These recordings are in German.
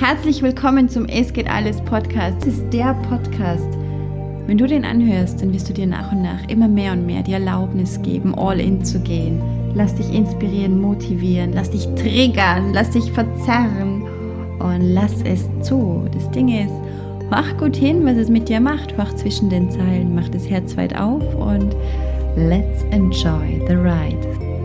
Herzlich willkommen zum Es geht alles Podcast. Das ist der Podcast. Wenn du den anhörst, dann wirst du dir nach und nach immer mehr und mehr die Erlaubnis geben, all in zu gehen. Lass dich inspirieren, motivieren, lass dich triggern, lass dich verzerren und lass es zu. Das Ding ist, mach gut hin, was es mit dir macht. Mach zwischen den Zeilen, mach das Herz weit auf und let's enjoy the ride.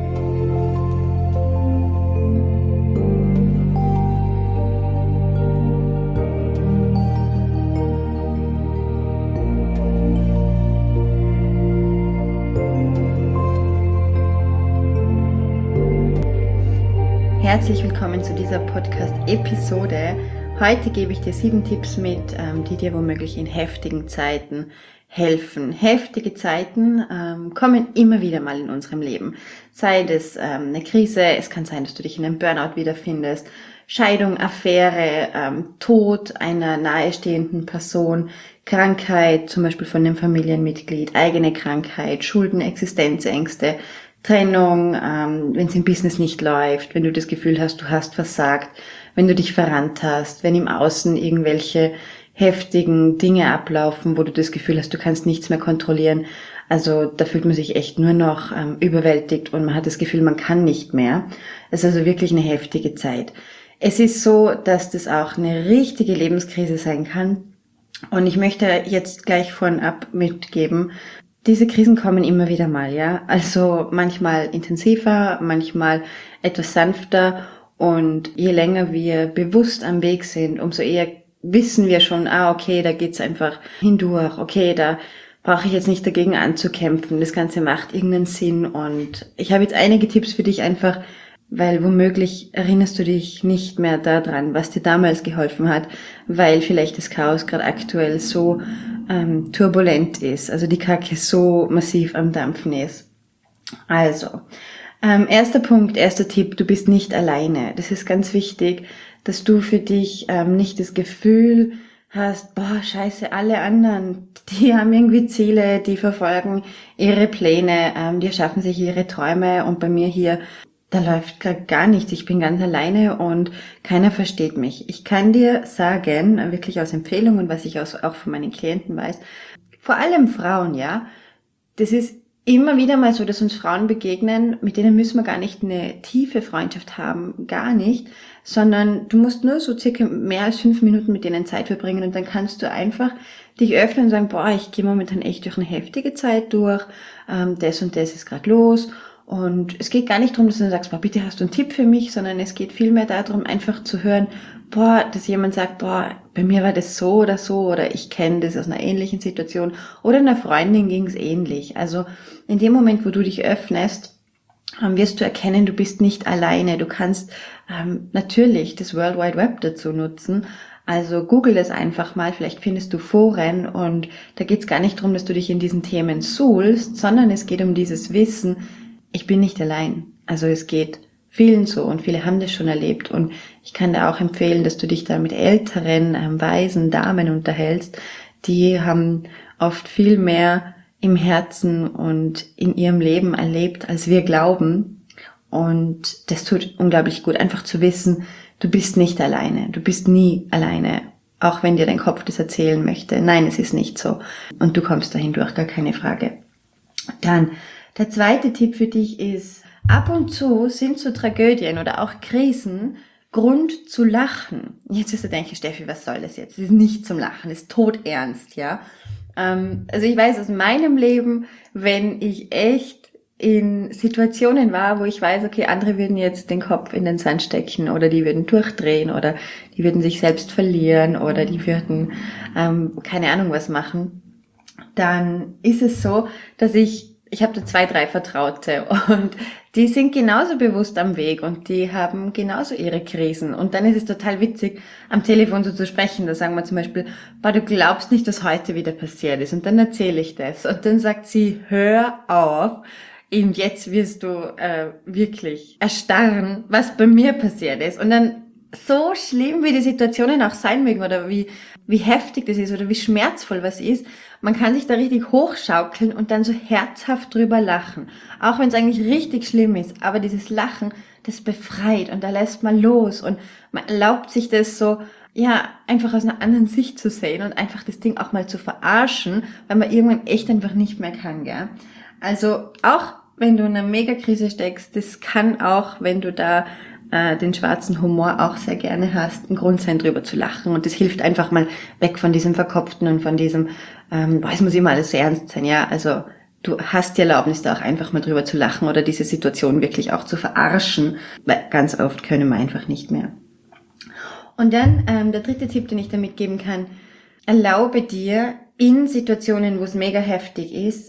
Herzlich willkommen zu dieser Podcast-Episode. Heute gebe ich dir 7 Tipps mit, die dir womöglich in heftigen Zeiten helfen. Heftige Zeiten kommen immer wieder mal in unserem Leben. Sei das eine Krise, es kann sein, dass du dich in einem Burnout wiederfindest, Scheidung, Affäre, Tod einer nahestehenden Person, Krankheit, zum Beispiel von einem Familienmitglied, eigene Krankheit, Schulden, Existenzängste, Trennung, wenn es im Business nicht läuft, wenn du das Gefühl hast, du hast versagt, wenn du dich verrannt hast, wenn im Außen irgendwelche heftigen Dinge ablaufen, wo du das Gefühl hast, du kannst nichts mehr kontrollieren. Also da fühlt man sich echt nur noch überwältigt und man hat das Gefühl, man kann nicht mehr. Es ist also wirklich eine heftige Zeit. Es ist so, dass das auch eine richtige Lebenskrise sein kann. Und ich möchte jetzt gleich vorab mitgeben, diese Krisen kommen immer wieder mal, ja. Also manchmal intensiver, manchmal etwas sanfter. Und je länger wir bewusst am Weg sind, umso eher wissen wir schon, okay, da geht's einfach hindurch. Okay, da brauche ich jetzt nicht dagegen anzukämpfen. Das Ganze macht irgendeinen Sinn. Und ich habe jetzt einige Tipps für dich einfach, weil womöglich erinnerst du dich nicht mehr daran, was dir damals geholfen hat, weil vielleicht das Chaos gerade aktuell so turbulent ist, also die Kacke so massiv am Dampfen ist. Also, erster Punkt, erster Tipp, du bist nicht alleine. Das ist ganz wichtig, dass du für dich nicht das Gefühl hast, scheiße, alle anderen, die haben irgendwie Ziele, die verfolgen ihre Pläne, die erschaffen sich ihre Träume und bei mir hier, da läuft gar nichts, ich bin ganz alleine und keiner versteht mich. Ich kann dir sagen, wirklich aus Empfehlungen, was ich auch von meinen Klienten weiß, vor allem Frauen, ja, das ist immer wieder mal so, dass uns Frauen begegnen, mit denen müssen wir gar nicht eine tiefe Freundschaft haben, gar nicht, sondern du musst nur so circa mehr als 5 Minuten mit denen Zeit verbringen und dann kannst du einfach dich öffnen und sagen, ich gehe momentan echt durch eine heftige Zeit durch, das und das ist gerade los. Und es geht gar nicht darum, dass du dann sagst, bitte hast du einen Tipp für mich, sondern es geht vielmehr darum, einfach zu hören, dass jemand sagt, bei mir war das so oder ich kenne das aus einer ähnlichen Situation oder einer Freundin ging es ähnlich. Also in dem Moment, wo du dich öffnest, wirst du erkennen, du bist nicht alleine. Du kannst natürlich das World Wide Web dazu nutzen. Also google das einfach mal, vielleicht findest du Foren und da geht es gar nicht darum, dass du dich in diesen Themen suhlst, sondern es geht um dieses Wissen, ich bin nicht allein. Also es geht vielen so und viele haben das schon erlebt und ich kann dir auch empfehlen, dass du dich da mit älteren, weisen Damen unterhältst. Die haben oft viel mehr im Herzen und in ihrem Leben erlebt, als wir glauben. Und das tut unglaublich gut, einfach zu wissen, du bist nicht alleine. Du bist nie alleine, auch wenn dir dein Kopf das erzählen möchte. Nein, es ist nicht so. Und du kommst dahin durch, gar keine Frage. Dann der zweite Tipp für dich ist, ab und zu sind so Tragödien oder auch Krisen Grund zu lachen. Jetzt wirst du denken, Steffi, was soll das jetzt? Das ist nicht zum Lachen, das ist todernst, ja. Also ich weiß aus meinem Leben, wenn ich echt in Situationen war, wo ich weiß, okay, andere würden jetzt den Kopf in den Sand stecken oder die würden durchdrehen oder die würden sich selbst verlieren oder die würden keine Ahnung was machen, dann ist es so, dass ich habe da 2, 3 Vertraute und die sind genauso bewusst am Weg und die haben genauso ihre Krisen. Und dann ist es total witzig, am Telefon so zu sprechen. Da sagen wir zum Beispiel, du glaubst nicht, dass heute wieder passiert ist. Und dann erzähle ich das. Und dann sagt sie, hör auf. Und jetzt wirst du wirklich erstarren, was bei mir passiert ist. Und dann so schlimm, wie die Situationen auch sein mögen oder wie heftig das ist oder wie schmerzvoll was ist, man kann sich da richtig hochschaukeln und dann so herzhaft drüber lachen. Auch wenn es eigentlich richtig schlimm ist, aber dieses Lachen, das befreit und da lässt man los und man erlaubt sich das so ja, einfach aus einer anderen Sicht zu sehen und einfach das Ding auch mal zu verarschen, weil man irgendwann echt einfach nicht mehr kann, gell? Also auch wenn du in einer Megakrise steckst, das kann auch, wenn du da den schwarzen Humor auch sehr gerne hast, ein Grund sein, drüber zu lachen. Und das hilft einfach mal weg von diesem Verkopften und von diesem, es muss immer alles so ernst sein, ja? Also du hast die Erlaubnis, da auch einfach mal drüber zu lachen oder diese Situation wirklich auch zu verarschen, weil ganz oft können wir einfach nicht mehr. Und dann der dritte Tipp, den ich da mitgeben kann, erlaube dir in Situationen, wo es mega heftig ist,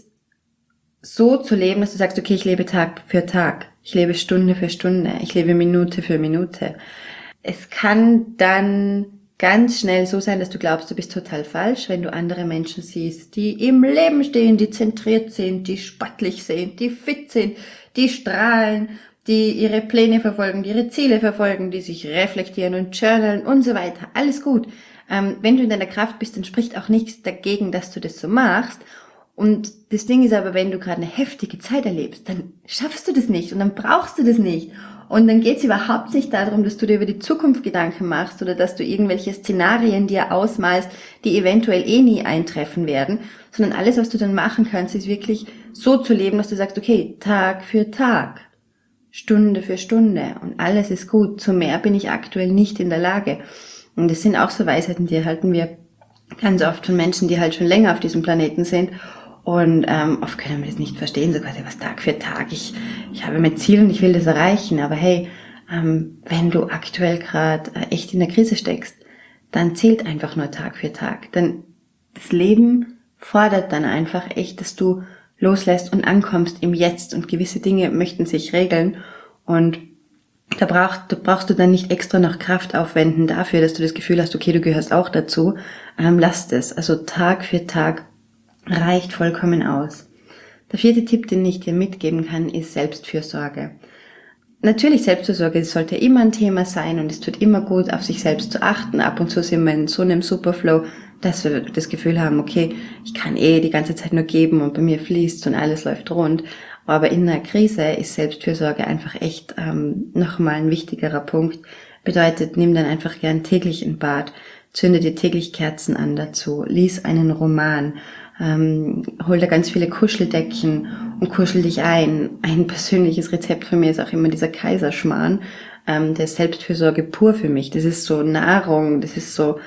so zu leben, dass du sagst, okay, ich lebe Tag für Tag, ich lebe Stunde für Stunde, ich lebe Minute für Minute. Es kann dann ganz schnell so sein, dass du glaubst, du bist total falsch, wenn du andere Menschen siehst, die im Leben stehen, die zentriert sind, die sportlich sind, die fit sind, die strahlen, die ihre Pläne verfolgen, die ihre Ziele verfolgen, die sich reflektieren und journalen und so weiter. Alles gut. Wenn du in deiner Kraft bist, dann spricht auch nichts dagegen, dass du das so machst. Und das Ding ist aber, wenn du gerade eine heftige Zeit erlebst, dann schaffst du das nicht und dann brauchst du das nicht. Und dann geht es überhaupt nicht darum, dass du dir über die Zukunft Gedanken machst oder dass du irgendwelche Szenarien dir ausmalst, die eventuell nie eintreffen werden, sondern alles, was du dann machen kannst, ist wirklich so zu leben, dass du sagst, okay, Tag für Tag, Stunde für Stunde und alles ist gut. Zu mehr bin ich aktuell nicht in der Lage. Und das sind auch so Weisheiten, die erhalten wir ganz oft von Menschen, die halt schon länger auf diesem Planeten sind. Und oft können wir das nicht verstehen, so quasi was Tag für Tag. Ich habe mein Ziel und ich will das erreichen. Aber hey, wenn du aktuell gerade echt in der Krise steckst, dann zählt einfach nur Tag für Tag. Denn das Leben fordert dann einfach echt, dass du loslässt und ankommst im Jetzt. Und gewisse Dinge möchten sich regeln. Und da brauchst du dann nicht extra noch Kraft aufwenden dafür, dass du das Gefühl hast, okay, du gehörst auch dazu. Lass es. Also Tag für Tag reicht vollkommen aus. Der vierte Tipp, den ich dir mitgeben kann, ist Selbstfürsorge. Natürlich, Selbstfürsorge sollte immer ein Thema sein und es tut immer gut, auf sich selbst zu achten. Ab und zu sind wir in so einem Superflow, dass wir das Gefühl haben, okay, ich kann die ganze Zeit nur geben und bei mir fließt und alles läuft rund. Aber in einer Krise ist Selbstfürsorge einfach echt nochmal ein wichtigerer Punkt. Bedeutet, nimm dann einfach gern täglich ein Bad, zünde dir täglich Kerzen an dazu, lies einen Roman, hol da ganz viele Kuscheldeckchen und kuschel dich ein. Ein persönliches Rezept von mir ist auch immer dieser Kaiserschmarrn, der ist Selbstfürsorge pur für mich. Das ist so Nahrung, das ist so,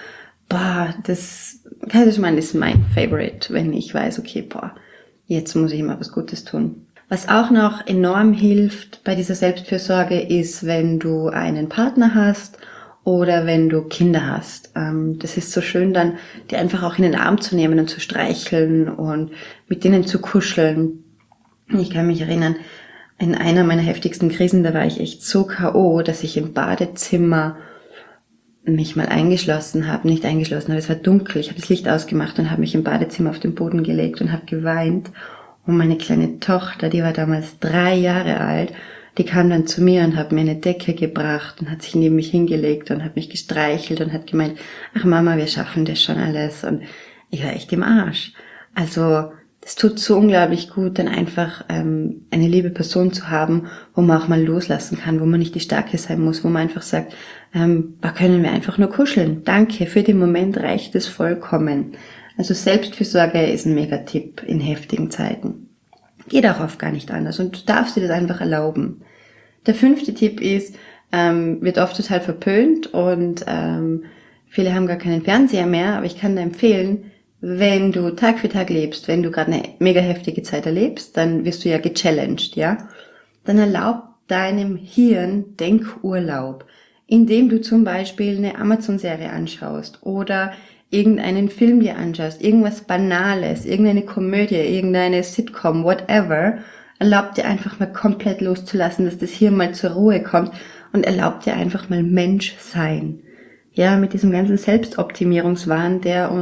das Kaiserschmarrn ist mein Favorite, wenn ich weiß, okay, jetzt muss ich mal was Gutes tun. Was auch noch enorm hilft bei dieser Selbstfürsorge ist, wenn du einen Partner hast oder wenn du Kinder hast. Das ist so schön dann, die einfach auch in den Arm zu nehmen und zu streicheln und mit denen zu kuscheln. Ich kann mich erinnern, in einer meiner heftigsten Krisen, da war ich echt so K.O., dass ich im Badezimmer mich mal eingeschlossen habe, nicht eingeschlossen, aber es war dunkel. Ich habe das Licht ausgemacht und habe mich im Badezimmer auf den Boden gelegt und habe geweint. Und meine kleine Tochter, die war damals 3 Jahre alt, die kam dann zu mir und hat mir eine Decke gebracht und hat sich neben mich hingelegt und hat mich gestreichelt und hat gemeint, ach Mama, wir schaffen das schon alles. Und ich war echt im Arsch. Also das tut so unglaublich gut, dann einfach eine liebe Person zu haben, wo man auch mal loslassen kann, wo man nicht die Starke sein muss, wo man einfach sagt, da können wir einfach nur kuscheln. Danke, für den Moment reicht es vollkommen. Also Selbstfürsorge ist ein Megatipp in heftigen Zeiten. Geht auch oft gar nicht anders und du darfst dir das einfach erlauben. Der 5. Tipp ist, wird oft total verpönt und viele haben gar keinen Fernseher mehr, aber ich kann dir empfehlen, wenn du Tag für Tag lebst, wenn du gerade eine mega heftige Zeit erlebst, dann wirst du ja gechallenged, ja? Dann erlaub deinem Hirn Denkurlaub, indem du zum Beispiel eine Amazon-Serie anschaust oder irgendeinen Film dir anschaust, irgendwas Banales, irgendeine Komödie, irgendeine Sitcom, whatever, erlaub dir einfach mal komplett loszulassen, dass das Hirn mal zur Ruhe kommt und erlaub dir einfach mal Mensch sein. Ja, mit diesem ganzen Selbstoptimierungswahn, der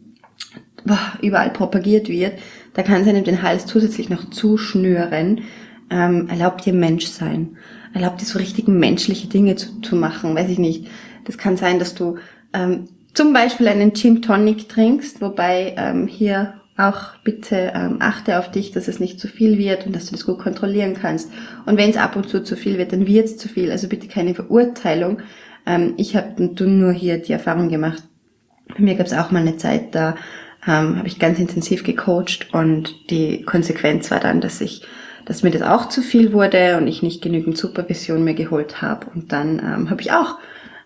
überall propagiert wird, da kann es einem den Hals zusätzlich noch zuschnüren. Erlaub dir Mensch sein. Erlaub dir so richtig menschliche Dinge zu machen, weiß ich nicht. Das kann sein, dass du zum Beispiel einen Gin Tonic trinkst, wobei hier auch bitte achte auf dich, dass es nicht zu viel wird und dass du das gut kontrollieren kannst. Und wenn es ab und zu viel wird, dann wird es zu viel. Also bitte keine Verurteilung. Ich habe nur hier die Erfahrung gemacht, bei mir gab es auch mal eine Zeit, da habe ich ganz intensiv gecoacht und die Konsequenz war dann, dass mir das auch zu viel wurde und ich nicht genügend Supervision mehr geholt habe. Und dann habe ich auch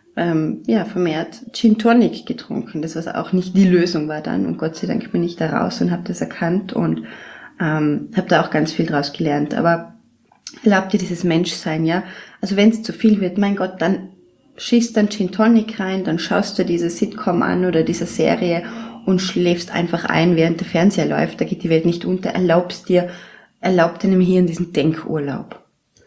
vermehrt Gin Tonic getrunken, das was auch nicht die Lösung war dann. Und Gott sei Dank bin ich da raus und habe das erkannt und habe da auch ganz viel draus gelernt. Aber erlaubt dir dieses Menschsein, ja. Also wenn es zu viel wird, mein Gott, dann schießt dann Gin Tonic rein, dann schaust du diese Sitcom an oder diese Serie und schläfst einfach ein, während der Fernseher läuft. Da geht die Welt nicht unter. Erlaubt deinem Hirn diesen Denkurlaub.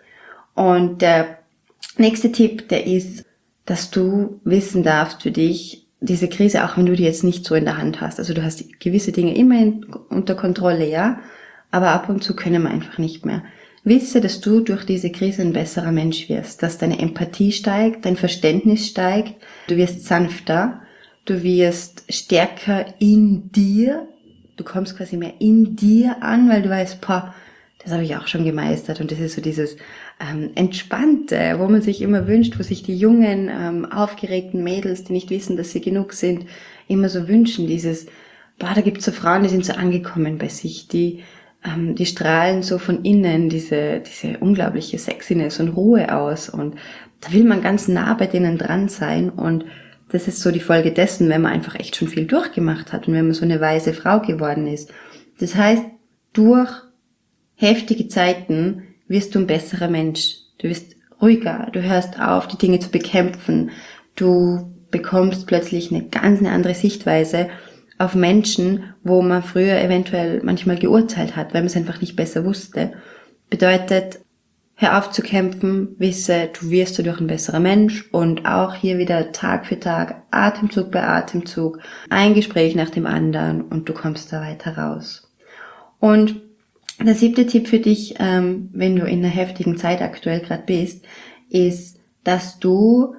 Und der nächste Tipp, der ist, dass du wissen darfst für dich, diese Krise, auch wenn du die jetzt nicht so in der Hand hast. Also du hast gewisse Dinge immer unter Kontrolle, ja, aber ab und zu können wir einfach nicht mehr. Wisse, dass du durch diese Krise ein besserer Mensch wirst, dass deine Empathie steigt, dein Verständnis steigt, du wirst sanfter, du wirst stärker in dir, du kommst quasi mehr in dir an, weil du weißt, das habe ich auch schon gemeistert und das ist so dieses Entspannte, wo man sich immer wünscht, wo sich die jungen, aufgeregten Mädels, die nicht wissen, dass sie genug sind, immer so wünschen, dieses, da gibt's so Frauen, die sind so angekommen bei sich, die strahlen so von innen diese unglaubliche Sexiness und Ruhe aus und da will man ganz nah bei denen dran sein und das ist so die Folge dessen, wenn man einfach echt schon viel durchgemacht hat und wenn man so eine weise Frau geworden ist. Das heißt, durch heftige Zeiten wirst du ein besserer Mensch. Du wirst ruhiger, du hörst auf, die Dinge zu bekämpfen. Du bekommst plötzlich eine ganz andere Sichtweise auf Menschen, wo man früher eventuell manchmal geurteilt hat, weil man es einfach nicht besser wusste. Bedeutet, hör auf zu kämpfen, wisse, du wirst dadurch ein besserer Mensch und auch hier wieder Tag für Tag, Atemzug bei Atemzug, ein Gespräch nach dem anderen und du kommst da weiter raus. Und der 7. Tipp für dich, wenn du in einer heftigen Zeit aktuell gerade bist, ist, dass du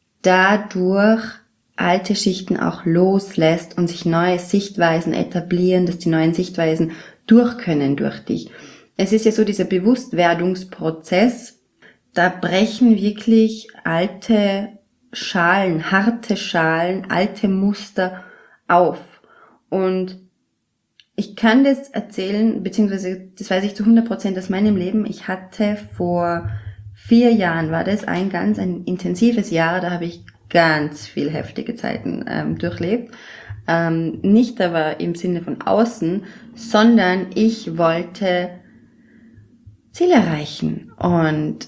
dadurch alte Schichten auch loslässt und sich neue Sichtweisen etablieren, dass die neuen Sichtweisen durch können durch dich. Es ist ja so dieser Bewusstwerdungsprozess, da brechen wirklich alte Schalen, harte Schalen, alte Muster auf. Und ich kann das erzählen, beziehungsweise das weiß ich zu 100% aus meinem Leben. Ich hatte vor 4 Jahren, war das ein intensives Jahr, da habe ich ganz viel heftige Zeiten durchlebt. Nicht aber im Sinne von außen, sondern ich wollte Ziele erreichen. Und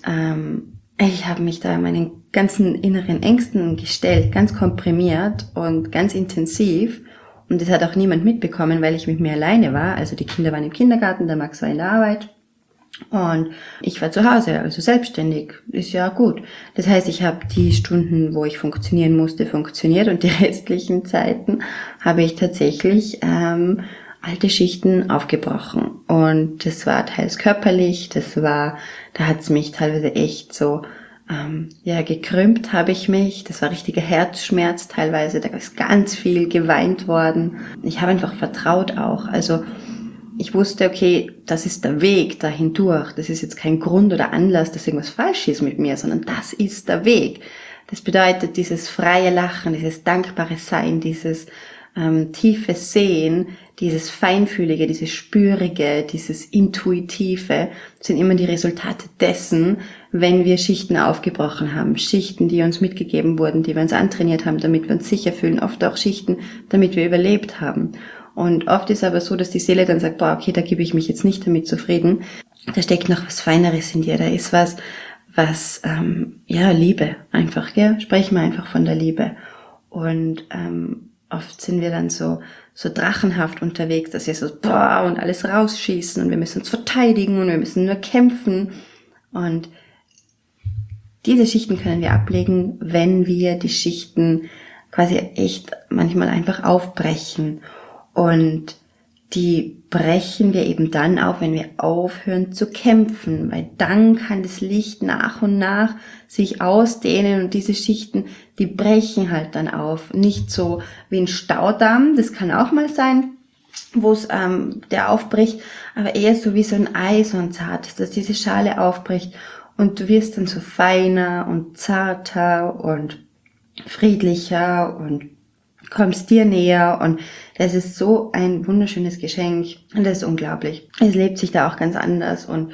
ich habe mich da meinen ganzen inneren Ängsten gestellt, ganz komprimiert und ganz intensiv. Und das hat auch niemand mitbekommen, weil ich mit mir alleine war. Also die Kinder waren im Kindergarten, der Max war in der Arbeit. Und ich war zu Hause, also selbstständig, ist ja gut. Das heißt, ich habe die Stunden, wo ich funktionieren musste, funktioniert und die restlichen Zeiten habe ich tatsächlich alte Schichten aufgebrochen. Und das war teils körperlich, da hat's mich teilweise echt so gekrümmt habe ich mich. Das war richtiger Herzschmerz teilweise, da ist ganz viel geweint worden. Ich habe einfach vertraut auch, also ich wusste, okay, das ist der Weg dahin durch. Das ist jetzt kein Grund oder Anlass, dass irgendwas falsch ist mit mir, sondern das ist der Weg. Das bedeutet dieses freie Lachen, dieses dankbare Sein, dieses tiefe Sehen, dieses Feinfühlige, dieses Spürige, dieses Intuitive sind immer die Resultate dessen, wenn wir Schichten aufgebrochen haben. Schichten, die uns mitgegeben wurden, die wir uns antrainiert haben, damit wir uns sicher fühlen. Oft auch Schichten, damit wir überlebt haben. Und oft ist aber so, dass die Seele dann sagt, okay, da gebe ich mich jetzt nicht damit zufrieden. Da steckt noch was Feineres in dir. Da ist was Liebe einfach, gell? Sprechen wir einfach von der Liebe. Und oft sind wir dann so drachenhaft unterwegs, dass wir so und alles rausschießen und wir müssen uns verteidigen und wir müssen nur kämpfen. Und diese Schichten können wir ablegen, wenn wir die Schichten quasi echt manchmal einfach aufbrechen. Und die brechen wir eben dann auf, wenn wir aufhören zu kämpfen, weil dann kann das Licht nach und nach sich ausdehnen und diese Schichten, die brechen halt dann auf. Nicht so wie ein Staudamm, das kann auch mal sein, wo es der aufbricht, aber eher so wie so ein Ei, so ein zartes, dass diese Schale aufbricht und du wirst dann so feiner und zarter und friedlicher und kommst dir näher und das ist so ein wunderschönes Geschenk und das ist unglaublich. Es lebt sich da auch ganz anders und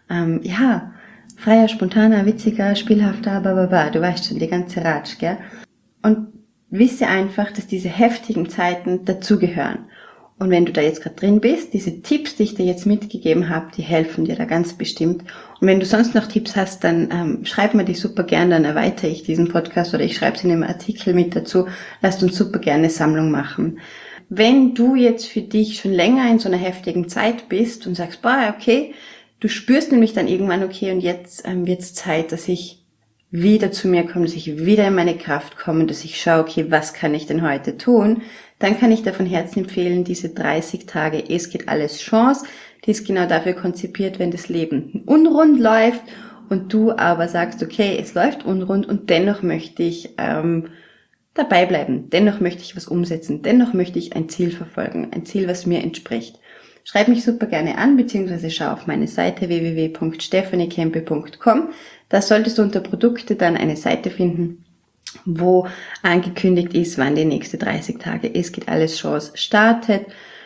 freier, spontaner, witziger, spielhafter, du weißt schon, die ganze Ratsch, gell? Und wisse einfach, dass diese heftigen Zeiten dazugehören. Und wenn du da jetzt gerade drin bist, diese Tipps, die ich dir jetzt mitgegeben habe, die helfen dir da ganz bestimmt. Und wenn du sonst noch Tipps hast, dann schreib mir die super gern, dann erweitere ich diesen Podcast oder ich schreibe sie in einem Artikel mit dazu. Lasst uns super gerne eine Sammlung machen. Wenn du jetzt für dich schon länger in so einer heftigen Zeit bist und sagst, okay, du spürst nämlich dann irgendwann, okay, und jetzt wird's Zeit, dass ich wieder zu mir komme, dass ich wieder in meine Kraft komme, dass ich schaue, okay, was kann ich denn heute tun? Dann kann ich dir von Herzen empfehlen, diese 30 Tage, es geht alles Chance, die ist genau dafür konzipiert, wenn das Leben unrund läuft und du aber sagst, okay, es läuft unrund und dennoch möchte ich dabei bleiben, dennoch möchte ich was umsetzen, dennoch möchte ich ein Ziel verfolgen, ein Ziel, was mir entspricht. Schreib mich super gerne an, beziehungsweise schau auf meine Seite www.stephaniekempe.com. Da solltest du unter Produkte dann eine Seite finden, wo angekündigt ist, wann die nächste 30 Tage Es geht alles Chance startet,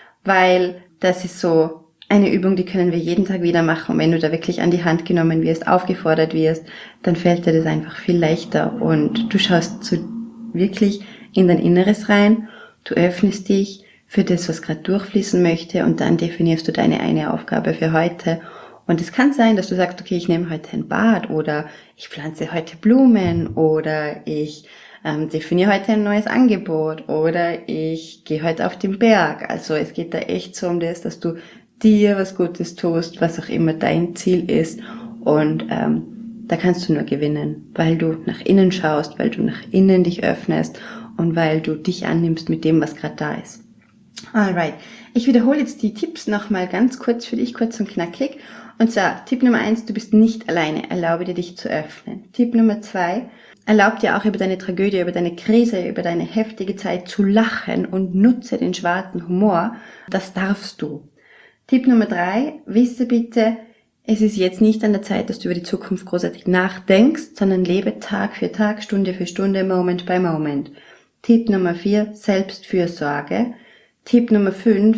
weil das ist so eine Übung, die können wir jeden Tag wieder machen. Und wenn du da wirklich an die Hand genommen wirst, aufgefordert wirst, dann fällt dir das einfach viel leichter und du schaust wirklich in dein Inneres rein, du öffnest dich für das, was gerade durchfließen möchte und dann definierst du deine eine Aufgabe für heute. Und es kann sein, dass du sagst, okay, ich nehme heute ein Bad oder ich pflanze heute Blumen oder ich definiere heute ein neues Angebot oder ich gehe heute auf den Berg. Also es geht da echt so um das, dass du dir was Gutes tust, was auch immer dein Ziel ist und da kannst du nur gewinnen, weil du nach innen schaust, weil du nach innen dich öffnest und weil du dich annimmst mit dem, was gerade da ist. Alright, ich wiederhole jetzt die Tipps nochmal ganz kurz für dich, kurz und knackig. Und zwar, Tipp Nummer 1, du bist nicht alleine, erlaube dir, dich zu öffnen. Tipp Nummer 2, erlaub dir auch über deine Tragödie, über deine Krise, über deine heftige Zeit zu lachen und nutze den schwarzen Humor. Das darfst du. Tipp Nummer 3, wisse bitte, es ist jetzt nicht an der Zeit, dass du über die Zukunft großartig nachdenkst, sondern lebe Tag für Tag, Stunde für Stunde, Moment by Moment. Tipp Nummer 4, Selbstfürsorge. Tipp Nummer 5,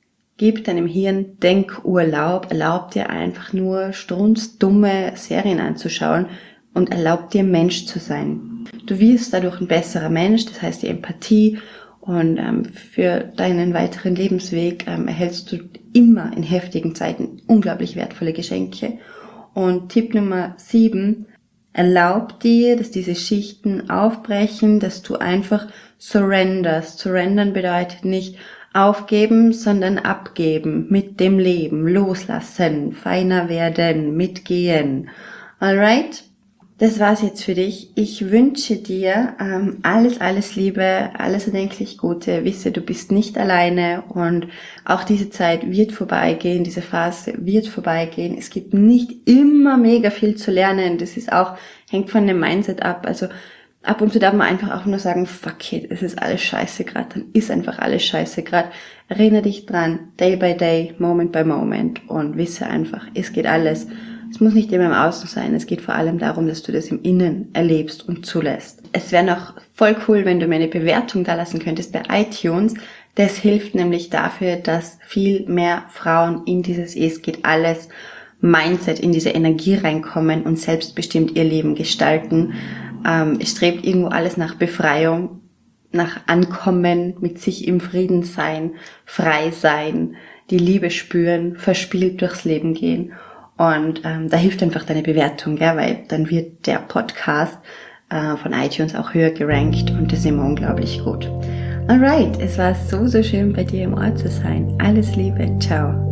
gib deinem Hirn Denkurlaub, erlaub dir einfach nur strunzdumme Serien anzuschauen und erlaub dir Mensch zu sein. Du wirst dadurch ein besserer Mensch, das heißt die Empathie und für deinen weiteren Lebensweg erhältst du immer in heftigen Zeiten unglaublich wertvolle Geschenke. Und Tipp Nummer 7, erlaub dir, dass diese Schichten aufbrechen, dass du einfach surrenderst. Surrendern bedeutet nicht aufgeben, sondern abgeben, mit dem Leben, loslassen, feiner werden, mitgehen. Alright? Das war's jetzt für dich. Ich wünsche dir alles Liebe, alles erdenklich Gute. Wisse, du bist nicht alleine und auch diese Zeit wird vorbeigehen, diese Phase wird vorbeigehen. Es gibt nicht immer mega viel zu lernen. Das ist auch, hängt von dem Mindset ab. Also ab und zu darf man einfach auch nur sagen, fuck it, es ist alles scheiße gerade, dann ist einfach alles scheiße gerade. Erinnere dich dran, day by day, moment by moment und wisse einfach, es geht alles. Es muss nicht immer im Außen sein, es geht vor allem darum, dass du das im Innen erlebst und zulässt. Es wäre noch voll cool, wenn du mir eine Bewertung da lassen könntest bei iTunes. Das hilft nämlich dafür, dass viel mehr Frauen in dieses Es geht alles Mindset, in diese Energie reinkommen und selbstbestimmt ihr Leben gestalten. Es strebt irgendwo alles nach Befreiung, nach Ankommen, mit sich im Frieden sein, frei sein, die Liebe spüren, verspielt durchs Leben gehen. Und da hilft einfach deine Bewertung, gell? Weil dann wird der Podcast von iTunes auch höher gerankt und das ist immer unglaublich gut. Alright, es war so schön bei dir im Ohr zu sein. Alles Liebe, ciao.